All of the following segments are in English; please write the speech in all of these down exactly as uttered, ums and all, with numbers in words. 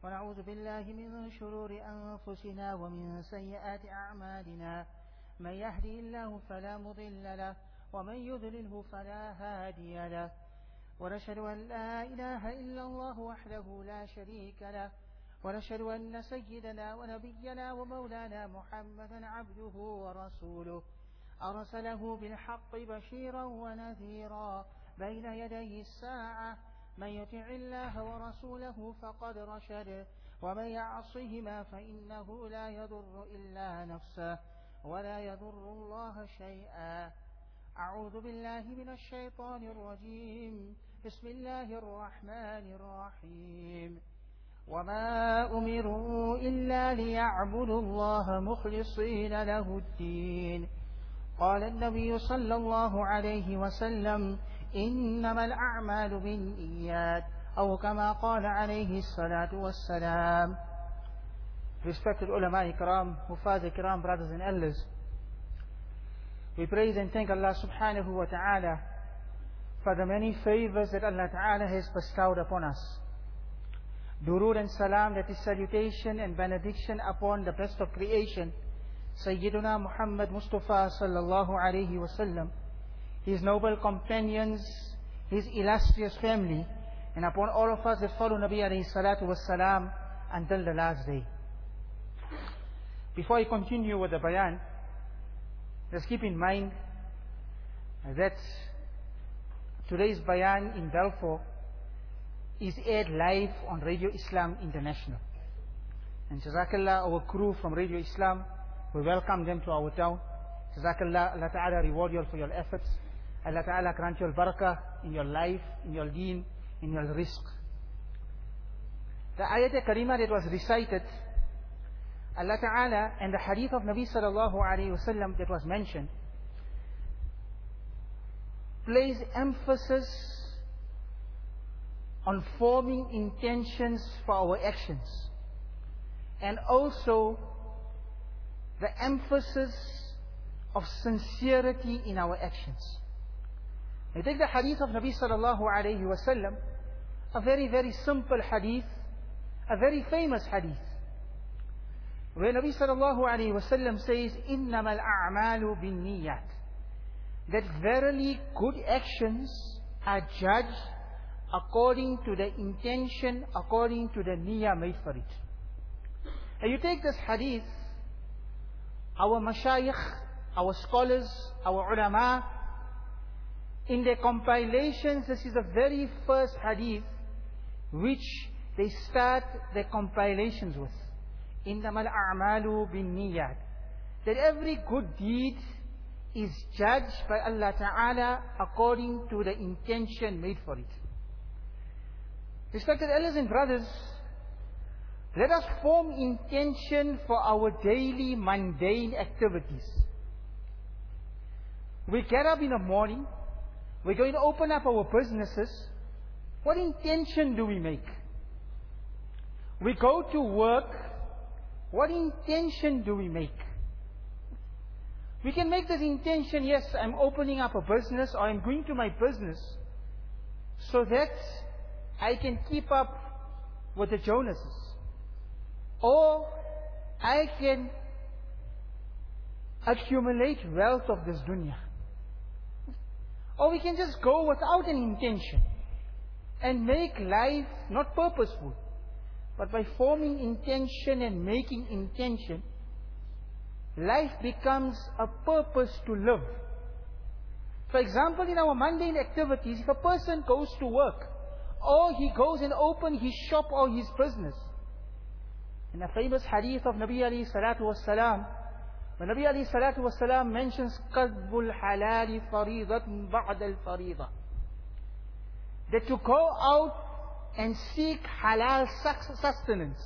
ونعوذ بالله من شرور أنفسنا ومن سيئات أعمالنا من يهدي الله فلا مضل له ومن يضلله فلا هادي له ونشهد أن لا إله إلا الله وحده لا شريك له ونشهد أن سيدنا ونبينا ومولانا محمدا عبده ورسوله أرسله بالحق بشيرا ونذيرا بين يدي الساعة من يطع الله ورسوله فقد رشد ومن يعصهما فإنه لا يضر إلا نفسه ولا يضر الله شيئا. أعوذ بالله من الشيطان الرجيم. بسم الله الرحمن الرحيم. وما أمروا إلا ليعبدوا الله مخلصين له الدين. قال النبي صلى الله عليه وسلم إنما الأعمال بالنيات أو كما قال عليه الصلاة والسلام. Respected ulama ikram, hufaz ikram, brothers and elders, we praise and thank Allah subhanahu wa ta'ala for the many favors that Allah ta'ala has bestowed upon us. Durood and salam, that is salutation and benediction upon the best of creation, Sayyiduna Muhammad Mustafa sallallahu alayhi wa sallam, his noble companions, his illustrious family, and upon all of us that follow Nabi alayhi salatu wassalam until the last day. Before I continue with the bayan, just keep in mind that today's bayan in Balfour is aired live on Radio Islam International. And Jazakallah, our crew from Radio Islam, we welcome them to our town. Jazakallah, Allah Ta'ala reward you all for your efforts. Allah Ta'ala grant you barakah in your life, in your deen, in your rizq. The ayat karima that was recited, Allah Ta'ala, and the hadith of Nabi Sallallahu Alaihi Wasallam that was mentioned, place emphasis on forming intentions for our actions, and also the emphasis of sincerity in our actions. I take the hadith of Nabi Sallallahu Alaihi Wasallam, a very very simple hadith, a very famous hadith, where Nabi Sallallahu Alaihi Wasallam says, إِنَّمَا الْأَعْمَالُ بِالنِّيَّاتِ, that verily good actions are judged according to the intention, according to the niyyah made for it. And you take this hadith, our mashayikh, our scholars, our ulama, in their compilations, this is the very first hadith which they start their compilations with. إِنَّمَا الْأَعْمَالُ بِالنِّيَّاتِ, that every good deed is judged by Allah Ta'ala according to the intention made for it. Respected elders and brothers, let us form intention for our daily mundane activities. We get up in the morning, we're going to open up our businesses. What intention do we make? We go to work. What intention do we make? We can make this intention, yes, I'm opening up a business, or I'm going to my business so that I can keep up with the Jonases, or I can accumulate wealth of this dunya. Or we can just go without an intention and make life not purposeful, but by forming intention and making intention, life becomes a purpose to live. For example, in our mundane activities, if a person goes to work, or he goes and opens his shop or his business, in a famous hadith of Nabi alayhi salatu wassalam, when Nabi alayhi salatu wassalam mentions qadbul halali faridatun ba'da al-farida, that to go out and seek halal sustenance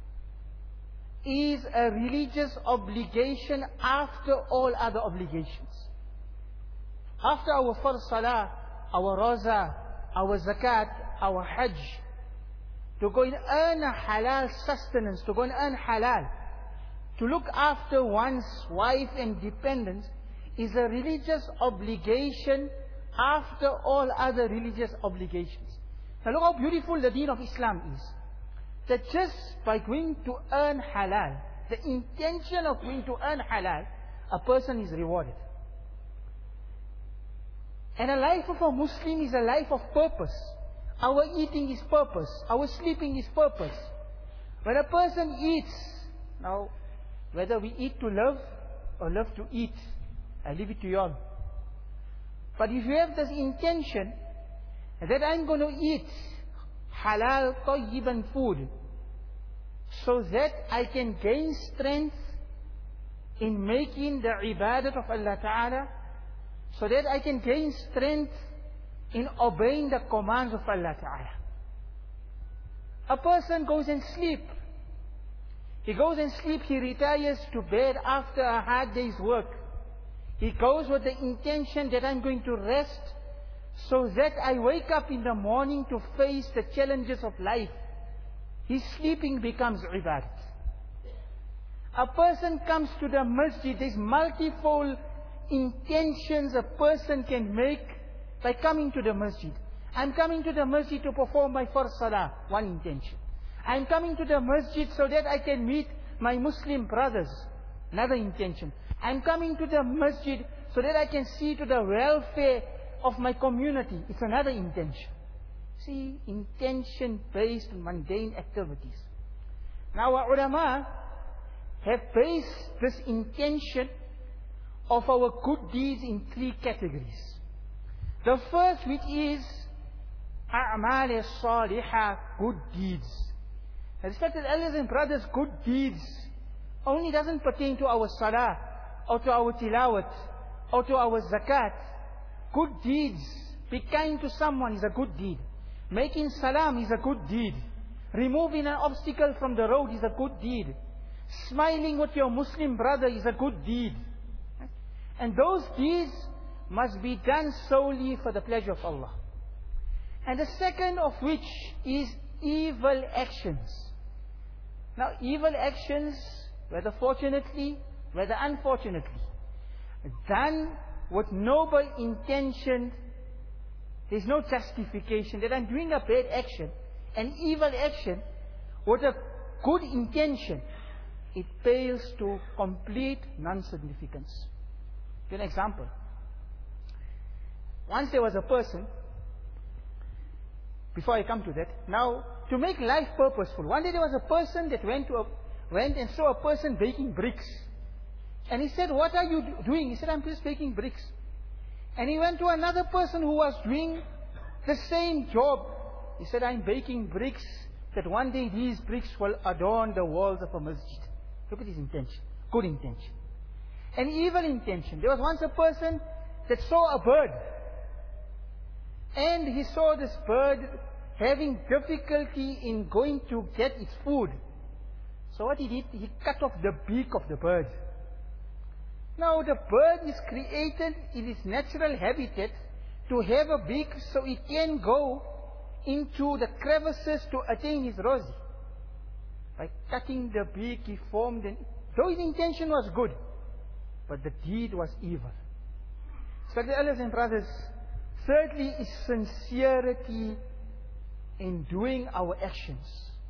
is a religious obligation after all other obligations. After our first salah, our roza, our zakat, our hajj, to go and earn a halal sustenance, to go and earn halal, to look after one's wife and dependents, is a religious obligation after all other religious obligations. Now look how beautiful the deen of Islam is. that just by going to earn halal, the intention of going to earn halal, a person is rewarded. And a life of a Muslim is a life of purpose. Our eating is purpose. Our sleeping is purpose. When a person eats, now, whether we eat to live or live to eat, I leave it to you all. But if you have this intention that I'm going to eat halal, tayyiban food, so that I can gain strength in making the ibadat of Allah Ta'ala, so that I can gain strength in obeying the commands of Allah Ta'ala. A person goes and sleep. He goes and sleep, he retires to bed after a hard day's work. He goes with the intention that I'm going to rest, so that I wake up in the morning to face the challenges of life. His sleeping becomes ibadat. A person comes to the masjid, there's multiple intentions a person can make by coming to the masjid. I'm coming to the masjid to perform my first salah, one intention. I'm coming to the masjid so that I can meet my Muslim brothers, another intention. I'm coming to the masjid so that I can see to the welfare of my community, it's another intention. See, intention based on mundane activities. Now our ulama have based this intention of our good deeds in three categories. The first, which is a'mal salihah, good deeds. Respected elders and brothers, good deeds only doesn't pertain to our salah, or to our tilawat, or to our zakat. Good deeds, be kind to someone is a good deed. Making salam is a good deed. Removing an obstacle from the road is a good deed. Smiling with your Muslim brother is a good deed. And those deeds must be done solely for the pleasure of Allah. And the second of which is evil actions. Now, evil actions, whether fortunately, whether unfortunately, done with noble intention, there's no justification that I'm doing a bad action, an evil action, with a good intention. It pales to complete non-significance. Give an example. Once there was a person, before I come to that, now, to make life purposeful, one day there was a person that went to a, went and saw a person baking bricks. And he said, what are you doing? He said, I'm just baking bricks. And he went to another person who was doing the same job. He said, I'm baking bricks, that one day these bricks will adorn the walls of a masjid. Look at his intention. Good intention. An evil intention. There was once a person that saw a bird. And he saw this bird having difficulty in going to get its food. So what he did, he cut off the beak of the bird. Now the bird is created in its natural habitat to have a beak so it can go into the crevices to attain his rosy. By cutting the beak, he formed an... Though his intention was good, but the deed was evil. So the elders and brothers, thirdly is sincerity in doing our actions.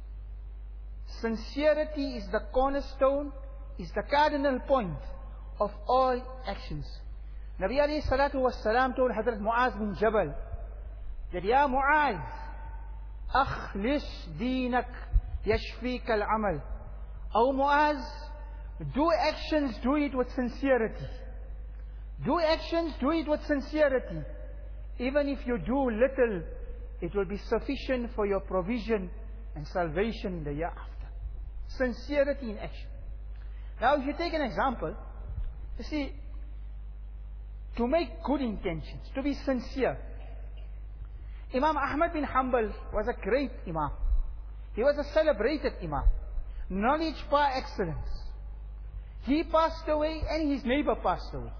Sincerity is the cornerstone, is the cardinal point of all actions. Nabi alayhi salatu was salam told Hazrat Muaz bin Jabal that, Ya Muaz, akhlis deenak yashfika al-amal. O Muaz, do actions, do it with sincerity. Do actions, do it with sincerity. Even if you do little, it will be sufficient for your provision and salvation in the year after. Sincerity in action. Now if you take an example, you see, to make good intentions, to be sincere. Imam Ahmad bin Hanbal was a great Imam. He was a celebrated Imam. Knowledge par excellence. He passed away and his neighbor passed away.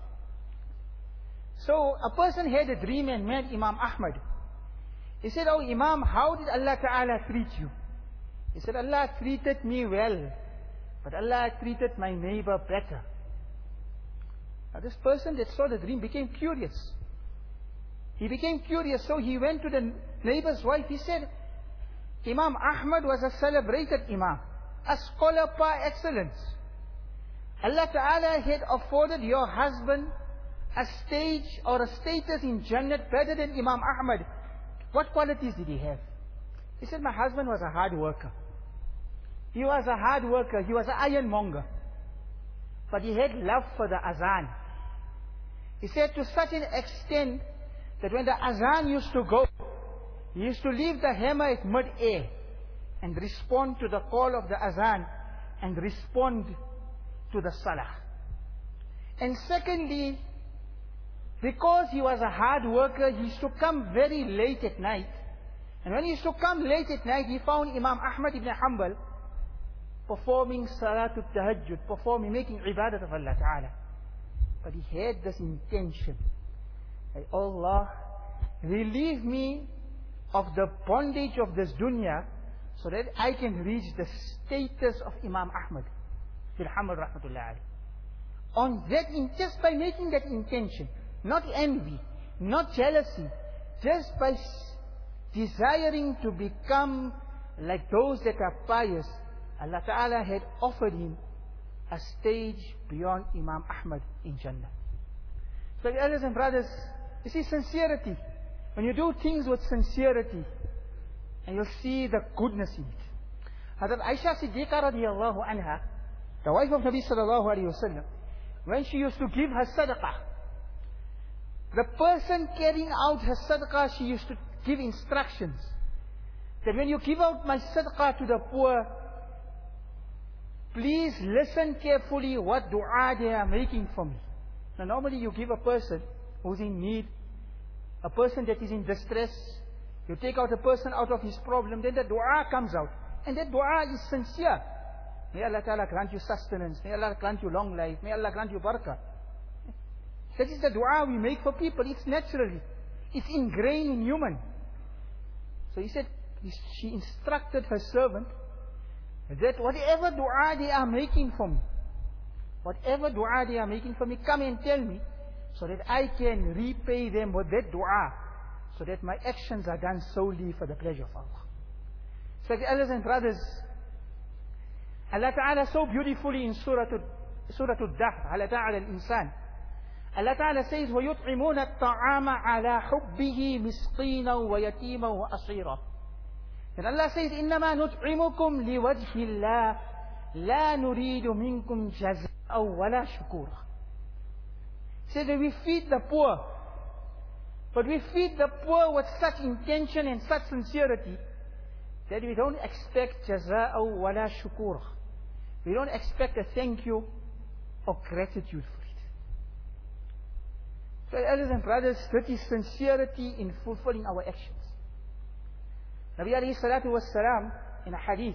So a person had a dream and met Imam Ahmad. He said, oh Imam, how did Allah Ta'ala treat you? He said, Allah treated me well, but Allah treated my neighbor better. Now this person that saw the dream became curious. He became curious, so he went to the neighbor's wife. He said, Imam Ahmad was a celebrated Imam, a scholar par excellence. Allah Ta'ala had afforded your husband a stage or a status in Jannat better than Imam Ahmad. What qualities did he have? He said, my husband was a hard worker. He was a hard worker. He was an ironmonger. But he had love for the azan. He said to such an extent that when the azan used to go, he used to leave the hammer at mid-air and respond to the call of the azan and respond to the salah. And secondly, because he was a hard worker, he used to come very late at night. And when he used to come late at night, he found Imam Ahmad ibn Hanbal performing Salatul Tahajjud, performing, making ibadat of Allah Ta'ala. But he had this intention, that Allah, relieve me of the bondage of this dunya, so that I can reach the status of Imam Ahmad bin Hanbal rahmatullah alayhi. On that, just by making that intention, not envy, not jealousy, just by desiring to become like those that are pious, Allah Ta'ala had offered him a stage beyond Imam Ahmad in Jannah. So brothers and brothers, you see sincerity. When you do things with sincerity, and you'll see the goodness in it. Hazrat Aisha Siddiqa radiyallahu anha, the wife of Nabi sallallahu alayhi wa sallam, when she used to give her sadaqah, the person carrying out her sadaqah, she used to give instructions that when you give out my sadaqah to the poor, please listen carefully what dua they are making for me. Now normally you give a person who's in need, a person that is in distress, you take out a person out of his problem, then the dua comes out. And that dua is sincere. May Allah Ta'ala grant you sustenance, may Allah grant you long life, may Allah grant you barakah. That is the dua we make for people. It's naturally, it's ingrained in human. So he said, she instructed her servant that whatever dua they are making for me, whatever dua they are making for me, come and tell me, so that I can repay them with that dua, so that my actions are done solely for the pleasure of Allah. So brothers and brothers, Allah Ta'ala so beautifully in Surah Surah Al-Dahr, Allah Ta'ala al-Insan, Allah Ta'ala says, وَيُطْعِمُونَ الطَّعَامَ عَلَى حُبِّهِ مِسْقِينًا وَيَتِيمًا وَأَصِيرًا. And Allah says, إِنَّمَا نُطْعِمُكُمْ لِوَجْهِ اللَّهِ لَا نُرِيدُ مِنْكُمْ جَزَاءً وَلَا شُكُورًا. He said that we feed the poor, but we feed the poor with such intention and such sincerity that we don't expect jazaa wala shukura. We don't expect a thank you or gratitude for it. So brothers and brothers, that is sincerity in fulfilling our actions. Nabi alayhi salatu was salam in a hadith.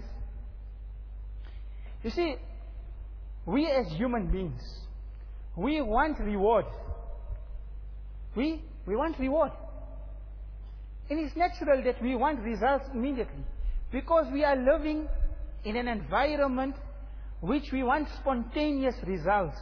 You see, we as human beings, we want reward. We we want reward. And it's natural that we want results immediately, because we are living in an environment which we want spontaneous results.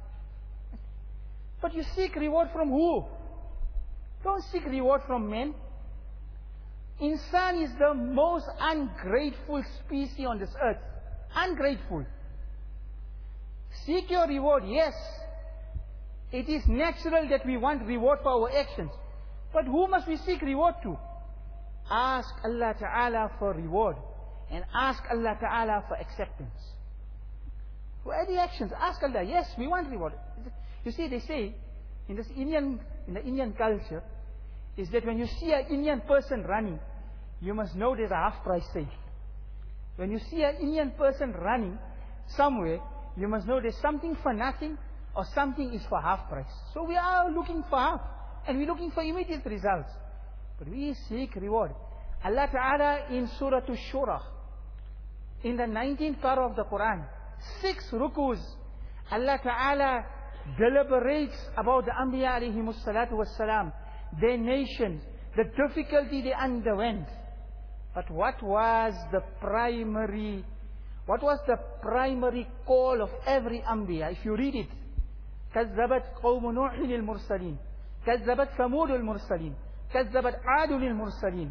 But you seek reward from who? Don't seek reward from men. Insan is the most ungrateful species on this earth. Ungrateful. Seek your reward, yes. It is natural that we want reward for our actions. But who must we seek reward to? Ask Allah Ta'ala for reward. And ask Allah Ta'ala for acceptance. For any actions, ask Allah, yes, we want reward. You see, they say, in this Indian, in the Indian culture, is that when you see an Indian person running, you must know there's a half price sale. When you see an Indian person running somewhere, you must know there's something for nothing or something is for half price. So we are looking for half, and we're looking for immediate results. But we seek reward. Allah Ta'ala in Surah Ash-Shura, in the nineteenth parah of the Quran, six rukus, Allah Ta'ala deliberates about the Anbiya alayhimus salatu was salam, their nations, the difficulty they underwent. But what was the primary, what was the primary call of every Anbiya? If you read it, كذبت قوم نوح المرسلين, كذبت ثمود المرسلين, كذبت عاد المرسلين.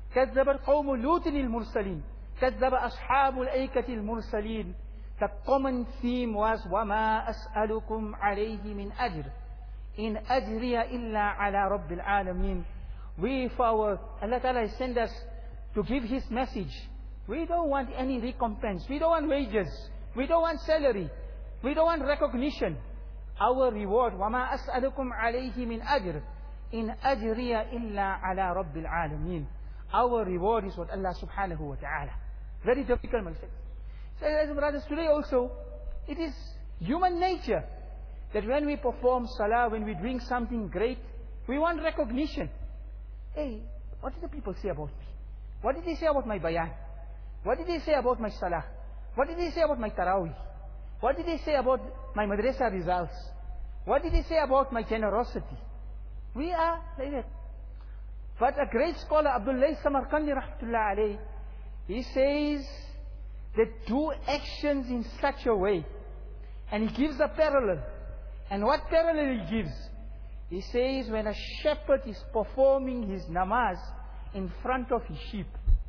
كذب قوم لوط المرسلين. كذب أصحاب الأيكة المرسلين. The common theme was وَمَا أَسْأَلُكُمْ عَلَيْهِ مِنْ أَجْرٍ إِنْ أَجْرِيَ إِلَّا عَلَى رَبِّ الْعَالَمِينَ. We, for our, Allah Ta'ala has sent us to give His message. We don't want any recompense. We don't want wages. We don't want salary. We don't want recognition. Our reward, وَمَا أَسْأَلُكُمْ عَلَيْهِ مِنْ أَجْرٍ إِنْ أَجْرِيَ إِلَّا عَلَى رَبِّ الْعَالَمِينَ. Our reward is what Allah Subhanahu wa Ta'ala. Very difficult, my friends. So, as brothers, today also, it is human nature that when we perform salah, when we're doing something great, we want recognition. Hey, what did the people say about me? What did they say about my bayan? What did they say about my salah? What did they say about my tarawih? What did they say about my madrasa results? What did they say about my generosity? We are like that. But a great scholar, Abdullah Samarkandi rahmatullah alayhi, he says that do actions in such a way. And he gives a parallel. And what parallel he gives? He says when a shepherd is performing his namaz in front of his sheep.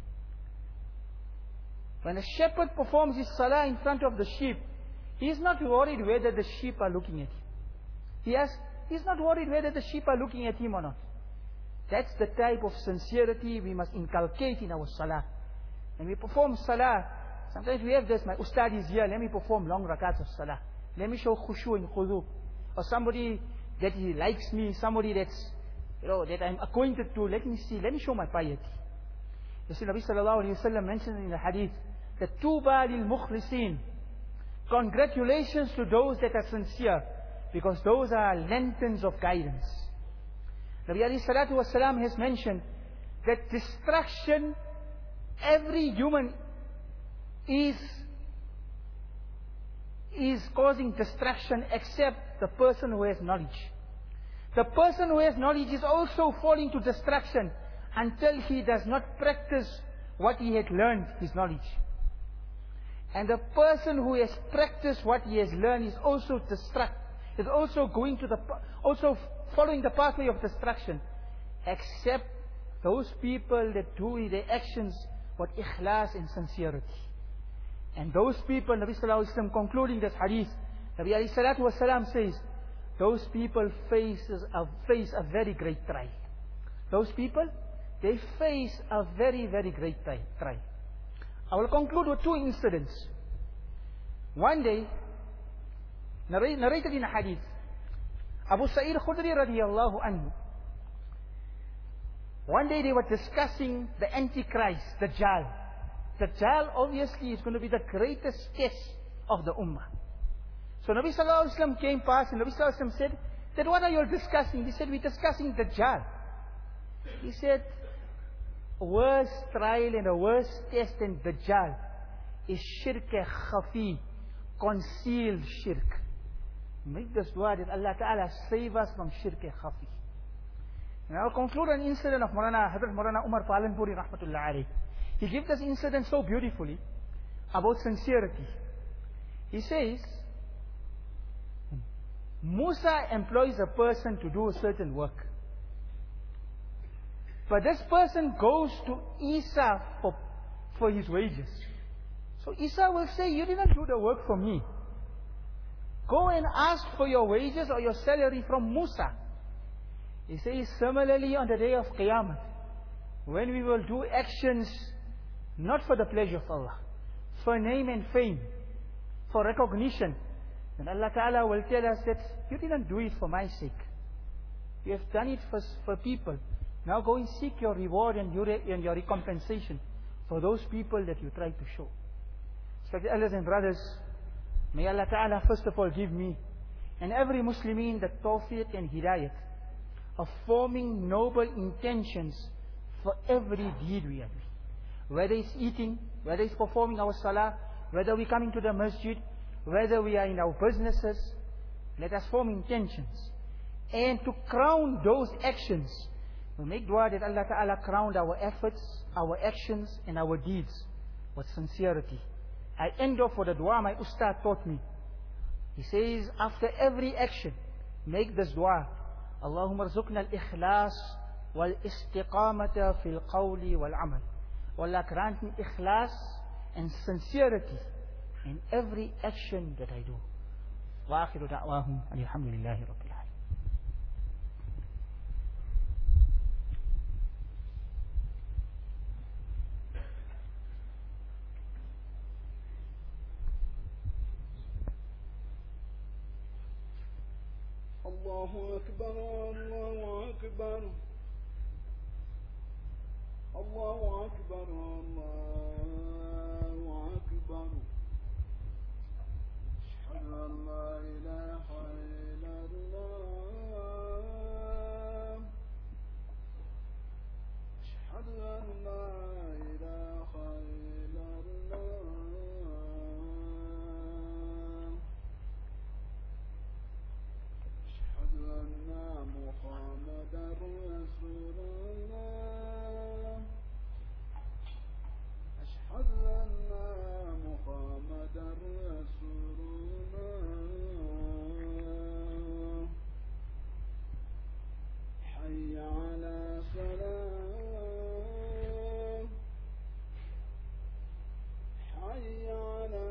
When a shepherd performs his salah in front of the sheep, he is not worried whether the sheep are looking at him. He has, he's not worried whether the sheep are looking at him or not. That's the type of sincerity we must inculcate in our salah. When we perform salah, sometimes we have this, my ustad is here, let me perform long rakats of salah. Let me show khushu and khudu. Or somebody that he likes me, somebody that's, you know, that I'm acquainted to, let me see, let me show my piety. You see, Nabi sallallahu alayhi wa sallam mentioned in the hadith, that tuba lil mukhlisin. Congratulations to those that are sincere, because those are lanterns of guidance. Nabi alayhi salatu wa salam has mentioned that distraction, every human is, is causing distraction except the person who has knowledge. The person who has knowledge is also falling to distraction until he does not practice what he had learned, his knowledge. And the person who has practiced what he has learned is also distract, is also going to the, also following the pathway of destruction, except those people that do their actions with ikhlas and sincerity. And those people, Nabi sallallahu alayhi wa sallam, concluding this hadith, Nabi alayhi salatu wa salam says, those people faces a, face a very great trial. Those people, they face a very, very great trial. I will conclude with two incidents. One day, narrated in a hadith, Abu Sa'id Khudri radiyallahu anhu, one day they were discussing the Antichrist, Dajjal. Dajjal obviously is going to be the greatest test of the Ummah. So Nabi sallallahu alayhi wa sallam came past and Nabi sallallahu alayhi wa sallam said, that what are you discussing? He said, we're discussing Dajjal. He said, a worse trial and a worse test than Dajjal is shirk khafi, concealed shirk. Make this dua that Allah Ta'ala save us from shirk khafi. And I will conclude an incident of Maulana, Hazrat Maulana Umar Palanpuri rahmatullah alayhi. He gives this incident so beautifully about sincerity. He says, Musa employs a person to do a certain work. But this person goes to Isa for, for his wages. So Isa will say, you didn't do the work for me. Go and ask for your wages or your salary from Musa. He says, similarly on the day of Qiyamah, when we will do actions not for the pleasure of Allah, for name and fame, for recognition, then Allah Ta'ala will tell us that you didn't do it for my sake. You have done it for, for people. Now go and seek your reward and your, and your recompensation for those people that you try to show. Respected elders and brothers, may Allah Ta'ala first of all give me and every Muslimin the tawfiq and hidayat of forming noble intentions for every deed we are doing. Whether it's eating, whether it's performing our salah, whether we're coming to the masjid, whether we are in our businesses, let us form intentions. And to crown those actions, we make dua that Allah Ta'ala crown our efforts, our actions and our deeds with sincerity. I end off with a dua my ustad taught me. He says, after every action, make this dua. Allahumma rzuqna al-ikhlas والاستقامة في القول والعمل. والله grant me ikhlas and sincerity in every action that I do. وآخر دعواهم الحمد لله رب العالمين. الله أكبر الله أكبر الله أكبر الله أكبر أشهد أن لا إله إلا الله أشهد أن لا إله إلا الله أشهد أن محمدا رسول الله أشهد أن محمدا رسول الله حي على صلاة حي على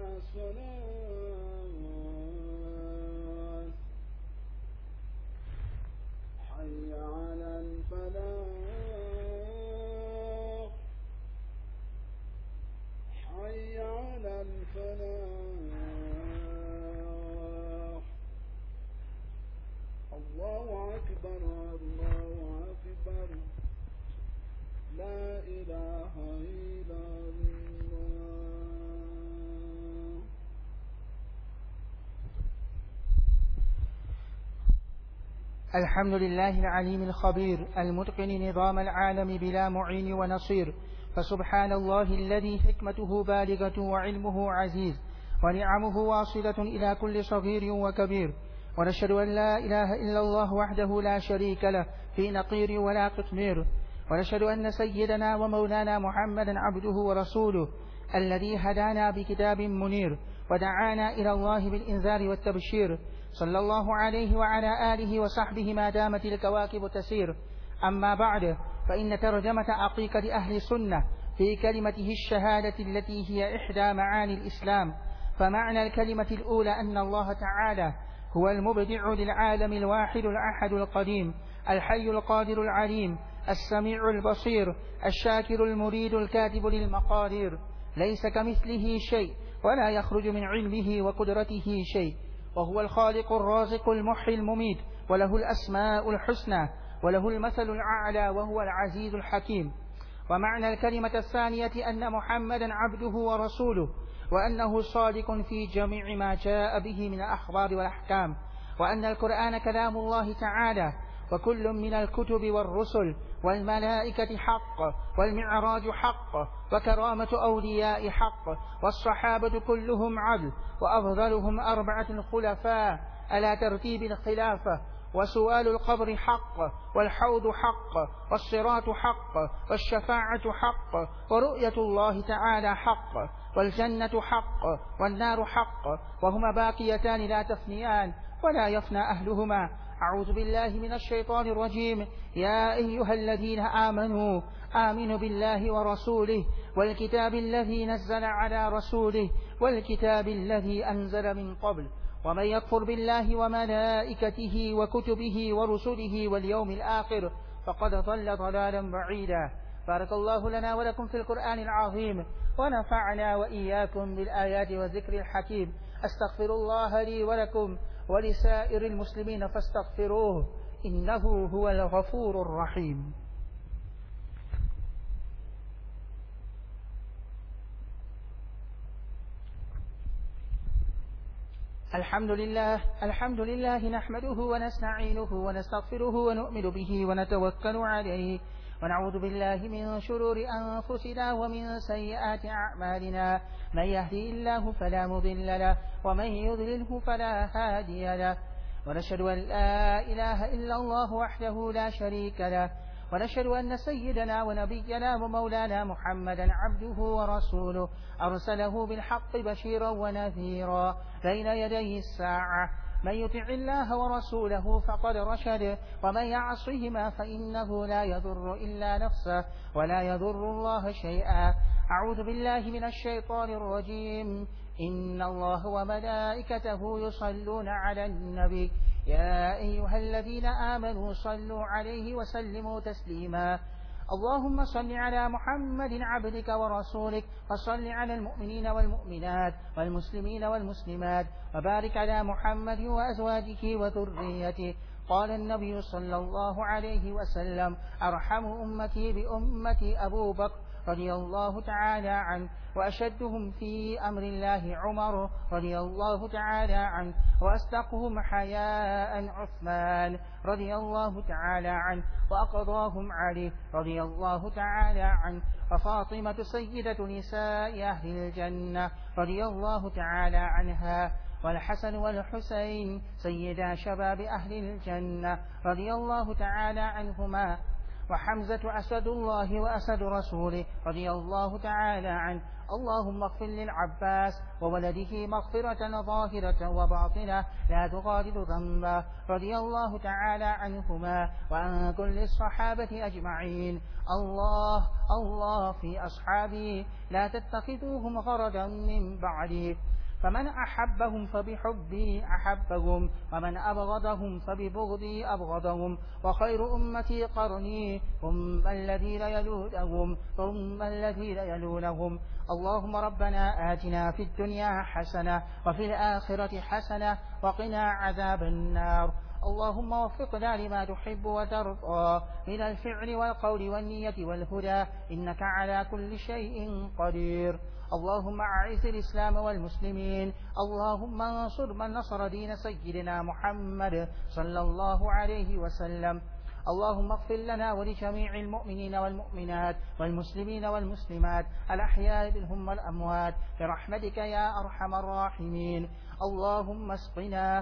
صلاة حي على الفلاح حي على الفلاح الله أكبر الله أكبر لا إله إلا الله. الحمد لله العليم الخبير المتقن نظام العالم بلا معين ونصير. فسبحان الله الذي حكمته بالغة وعلمه عزيز ونعمه واصلة إلى كل صغير وكبير. ونشهد أن لا إله إلا الله وحده لا شريك له في نقير ولا قطمير. ونشهد أن سيدنا ومولانا محمدا عبده ورسوله الذي هدانا بكتاب منير ودعانا إلى الله بالإنذار والتبشير. صلى الله عليه وعلى آله وصحبه ما دامت الكواكب تسير. أما بعد، فإن ترجمة عقيقة أهل السنة في كلمته الشهادة التي هي إحدى معاني الإسلام. فمعنى الكلمة الأولى أن الله تعالى هو المبدع للعالم الواحد الأحد القديم الحي القادر العليم السميع البصير الشاكر المريد الكاتب للمقادير. ليس كمثله شيء ولا يخرج من علمه وقدرته شيء. وهو الخالق الرازق المحيي المميت وله الأسماء الحسنى وله المثل الأعلى وهو العزيز الحكيم. ومعنى الكلمة الثانية أن محمدا عبده ورسوله وأنه صادق في جميع ما جاء به من الأخبار والأحكام. وأن القرآن كلام الله تعالى وكل من الكتب والرسل والملائكة حق والمعراج حق وكرامة أولياء حق والصحابة كلهم عدل وأفضلهم أربعة خلفاء على ترتيب الخلافة. وسؤال القبر حق والحوض حق والصراط حق والشفاعة حق ورؤية الله تعالى حق والجنة حق والنار حق وهما باقيتان لا تفنيان ولا يفنى أهلهما. أعوذ بالله من الشيطان الرجيم. يا أيها الذين آمنوا آمنوا بالله ورسوله والكتاب الذي نزل على رسوله والكتاب الذي أنزل من قبل ومن يكفر بالله وملائكته وكتبه ورسله واليوم الآخر فقد ضل ضلالا بعيدا. بارك الله لنا ولكم في القرآن العظيم ونفعنا وإياكم بالآيات والذكر الحكيم. أستغفر الله لي ولكم ولسائر المسلمين فاستغفروه إنه هو الغفور الرحيم. الحمد لله الحمد لله نحمده ونستعينه ونستغفره ونؤمن به ونتوكل عليه ونعوذ بالله من شرور أنفسنا ومن سيئات أعمالنا. من يهدي الله فلا مضل له ومن يضلله فلا هادي له. ونشهد أن لا إله إلا الله وحده لا شريك له ونشهد أن سيدنا ونبينا ومولانا محمدا عبده ورسوله أرسله بالحق بشيرا ونذيرا بين يدي الساعة. من يطع الله ورسوله فقد رشد ومن يعصهما فإنه لا يضر إلا نفسه ولا يضر الله شيئا. أعوذ بالله من الشيطان الرجيم. إن الله وملائكته يصلون على النبي يا أيها الذين آمنوا صلوا عليه وسلموا تسليما. اللهم صل على محمد عبدك ورسولك وصل على المؤمنين والمؤمنات والمسلمين والمسلمات وبارك على محمد وأزواجه وذريته. قال النبي صلى الله عليه وسلم أرحم أمتي بأمتي أبو بكر رضي الله تعالى عنه وأشدهم في أمر الله عمر رضي الله تعالى عنه وأصدقهم حياء عثمان رضي الله تعالى عنه وأقضاهم علي رضي الله تعالى عنه وفاطمة سيدة نساء أهل الجنة رضي الله تعالى عنها والحسن والحسين سيدا شباب أهل الجنة رضي الله تعالى عنهما وحمزة أسد الله وأسد رسوله رضي الله تعالى عنه. اللهم اغفر للعباس وولده مغفرة ظاهرة وباطنة لا تغادر ذنبا رضي الله تعالى عنهما وعن كل الصحابة أجمعين. الله الله في أصحابي لا تتخذوهم غرضا من بعدي فمن أحبهم فبحبي أحبهم ومن أبغضهم فببغضي أبغضهم وخير أمتي قرني ثم الذين يلونهم ثم الذين يلونهم. اللهم ربنا آتنا في الدنيا حسنة وفي الآخرة حسنة وقنا عذاب النار. اللهم وفقنا لما تحب وترضى من الفعل والقول والنية والهدى إنك على كل شيء قدير. اللهم أعز الإسلام والمسلمين. اللهم انصر من نصر دين سيدنا محمد صلى الله عليه وسلم. اللهم اغفر لنا ولجميع المؤمنين والمؤمنات والمسلمين والمسلمات الأحياء منهم والأموات برحمتك يا أرحم الراحمين. اللهم اسقنا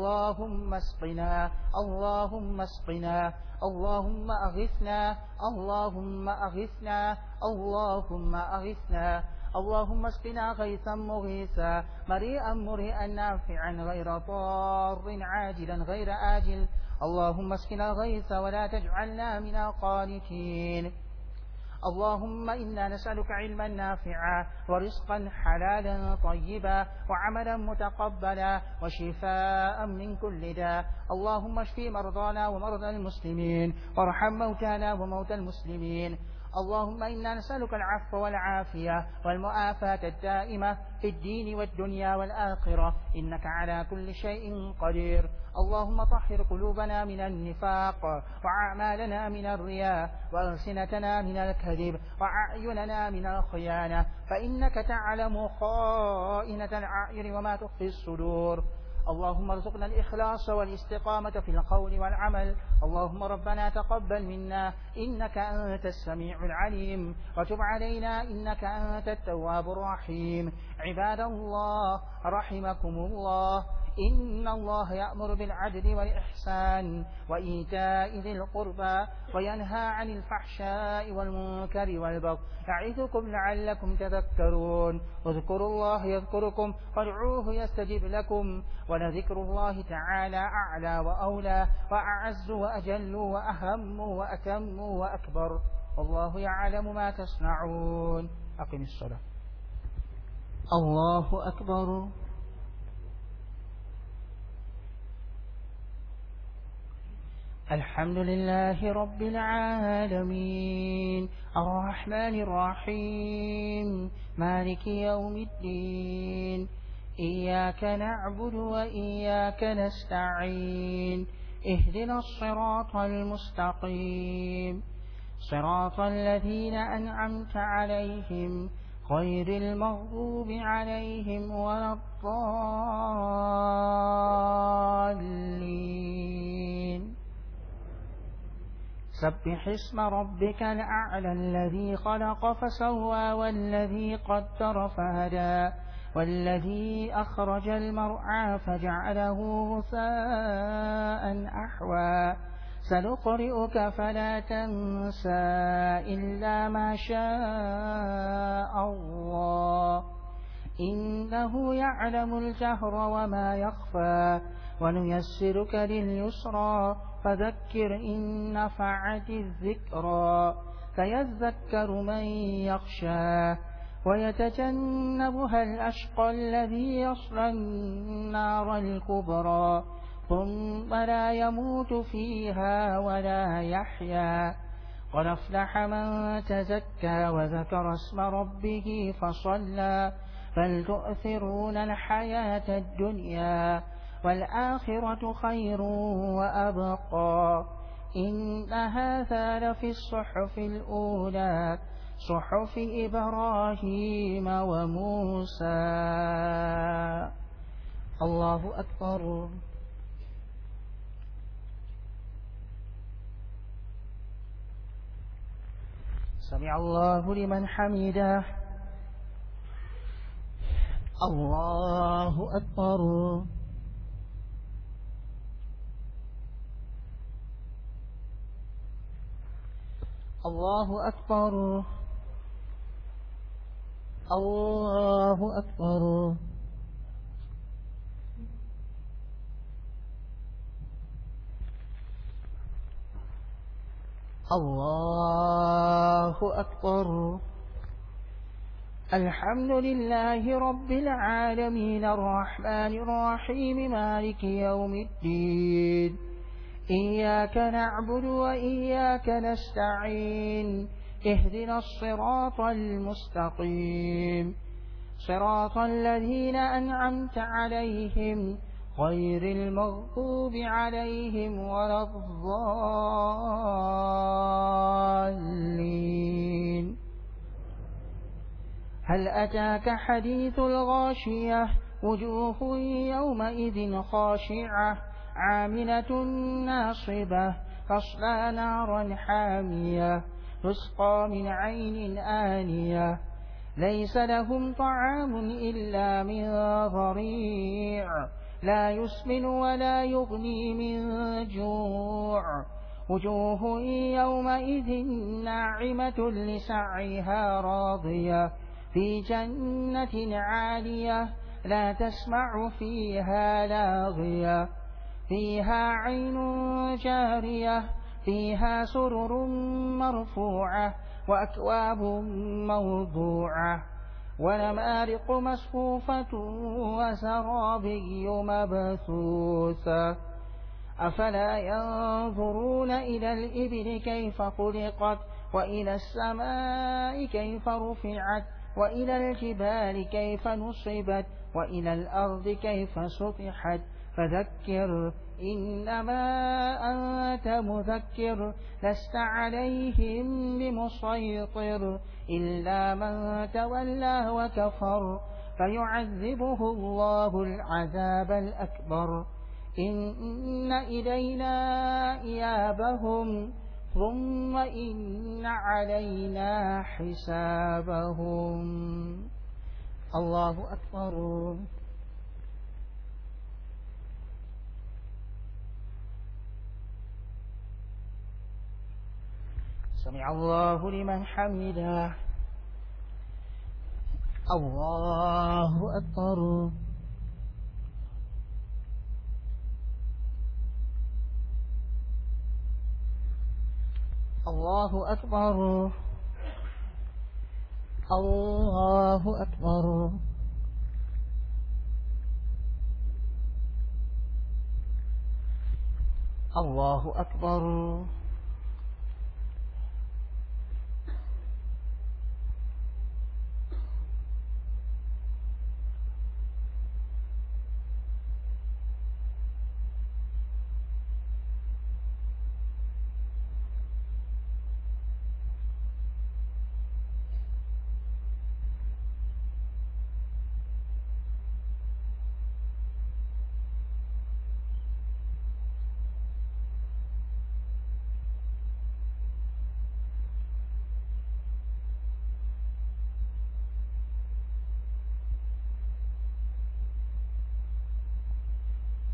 اللهم اسقنا اللهم اسقنا اللهم أغثنا اللهم أغثنا اللهم أغثنا اللهم اسقنا غيثا مغيثا مريئا مريئا نافعا غير ضار عاجلا غير آجل. اللهم اسقنا غيثا ولا تجعلنا من القانتين. اللهم إنا نسألك علما نافعا ورزقا حلالا طيبا وعملا متقبلا وشفاء من كل داء. اللهم اشف مرضانا ومرضى المسلمين وارحم موتانا وموتى المسلمين. اللهم إنا نسألك العفو والعافية والمعافاة الدائمة في الدين والدنيا والآخرة إنك على كل شيء قدير. اللهم طهر قلوبنا من النفاق وأعمالنا من الرياء وألسنتنا من الكذب وأعيننا من الخيانة فإنك تعلم خائنة الأعين وما تخفي الصدور. اللهم ارزقنا الإخلاص والاستقامة في القول والعمل. اللهم ربنا تقبل منا إنك أنت السميع العليم وتب علينا إنك أنت التواب الرحيم. عباد الله رحمكم الله إن الله يأمر بالعدل والإحسان وإيتاء ذي القربى وينهى عن الفحشاء والمنكر والبغي يعظكم لعلكم تذكرون. اذكروا الله يذكركم وادعوه يستجب لكم ولذكر الله تعالى أعلى وأولى وأعز وأجل وأهم وأتم وأكبر والله يعلم ما تصنعون. أقم الصلاة. الله أكبر. الحمد لله رب العالمين الرحمن الرحيم مالك يوم الدين إياك نعبد وإياك نستعين اهدنا الصراط المستقيم صراط الذين أنعمت عليهم غير المغضوب عليهم ولا الضالين. سبح اسم ربك الأعلى الذي خلق فسوى والذي قدر فهدى والذي أخرج المرعى فجعله غثاء أحوى سنقرئك فلا تنسى إلا ما شاء الله إنه يعلم الجهر وما يخفى ونيسرك لليسرى فذكر إن نفعت الذكرى فيذكر من يخشى ويتجنبها الأشقى الذي يصلى النار الكبرى ثم لا يموت فيها ولا يحيا قد أفلح من تزكى وذكر اسم ربه فصلى بل تؤثرون الحياة الدنيا والآخرة خير وأبقى إن هذا لفي الصحف الأولى صحف إبراهيم وموسى. الله أكبر. سمع الله لمن حمده. الله أكبر. الله أكبر. الله أكبر. الله أكبر. الحمد لله رب العالمين الرحمن الرحيم مالك يوم الدين إياك نعبد وإياك نستعين اهدنا الصراط المستقيم صراط الذين أنعمت عليهم غير المغضوب عليهم ولا الضالين. هل أتاك حديث الغاشية وجوه يومئذ خاشعة عاملة ناصبة تصلى نارا حامية تسقى من عين آنية ليس لهم طعام إلا من ضريع لا يسمن ولا يغني من جوع وجوه يومئذ ناعمة لسعيها راضية في جنة عالية لا تسمع فيها لاغية فيها عين جارية فيها سرر مرفوعة وأكواب موضوعة ونمارق مصفوفة وزرابي مبثوثة أفلا ينظرون إلى الإبل كيف خلقت وإلى السماء كيف رفعت وإلى الجبال كيف نصبت وإلى الأرض كيف سطحت فذكر إنما أنت مذكر لست عليهم بمسيطر إلا من تولى وكفر فيعذبه الله العذاب الأكبر إن إلينا إيابهم ثم إن علينا حسابهم. الله أكبر. سمع الله لمن حمده. الله أكبر. الله أكبر. الله أكبر. الله أكبر.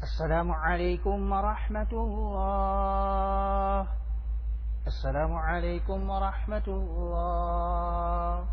السلام عليكم ورحمة الله. السلام عليكم ورحمة الله.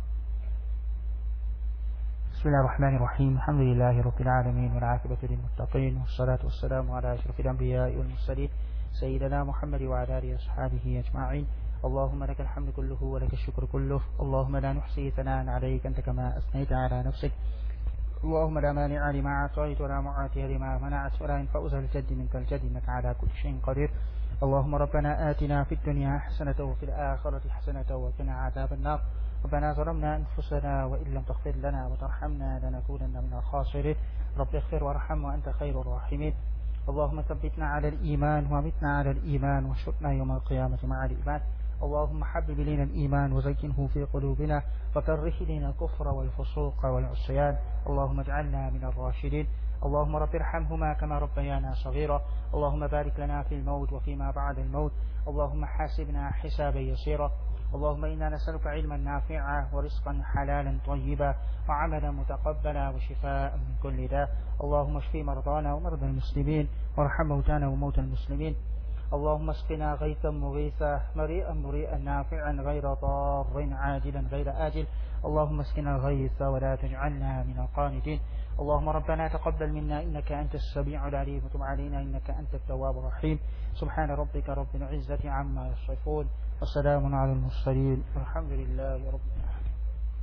بسم الله الرحمن الرحيم. الحمد لله رب العالمين والعاقبة للمتقين والصلاة والسلام على أشرف الأنبياء والمرسلين سيدنا محمد وعلى آله وأصحابه أجمعين. اللهم لك الحمد كله ولك الشكر كله. اللهم لا نحصي ثناء عليك أنت كما أثنيت على نفسك. اللهم لا مانع لما أعطيت ولا معطي لما منعت ولا ينفع ذا الجد منك الجد إنك على كل شيء قدير. اللهم ربنا آتنا في الدنيا حسنة وفي الآخرة حسنة وقنا عذاب النار. ربنا ظلمنا أنفسنا وإن لم تغفر لنا وترحمنا لنكونن من الخاسرين. رب اغفر وارحم وأنت خير الراحمين. اللهم ثبتنا على الإيمان ومتنا على الإيمان واشركنا يوم القيامة مع الإيمان. اللهم حبب إلينا الإيمان وزينه في قلوبنا وكره إلينا الكفر والفسوق والعصيان. اللهم اجعلنا من الراشدين. اللهم رب ارحمهما كما ربيانا صغيرا. اللهم بارك لنا في الموت وفيما بعد الموت. اللهم حاسبنا حسابا يسيرا. اللهم إنا نسألك علما نافعا ورزقا حلالا طيبا وعملا متقبلا وشفاء من كل داء. اللهم اشف مرضانا ومرضى المسلمين وارحم موتانا وموتى المسلمين. اللهم اسقنا غيثا مغيثا مريئا مريئا نافعا غير ضار عاجلا غير آجل. اللهم اسقنا غيثا ولا تجعلنا من القانتين. اللهم ربنا تقبل منا إنك أنت السميع العليم وتب علينا إنك أنت التواب الرحيم. سبحان ربك رب العزة عما يصفون وسلام على المرسلين والحمد لله رب العالمين.